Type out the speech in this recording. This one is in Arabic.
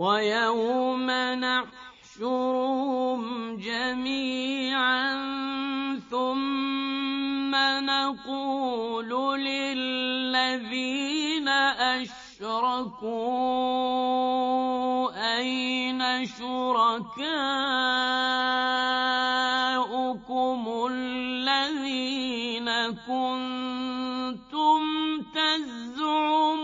ويوم نحشرهم جميعا ثم نقول للذين أشركوا أين شركاؤكم الذين كنتم تزعمون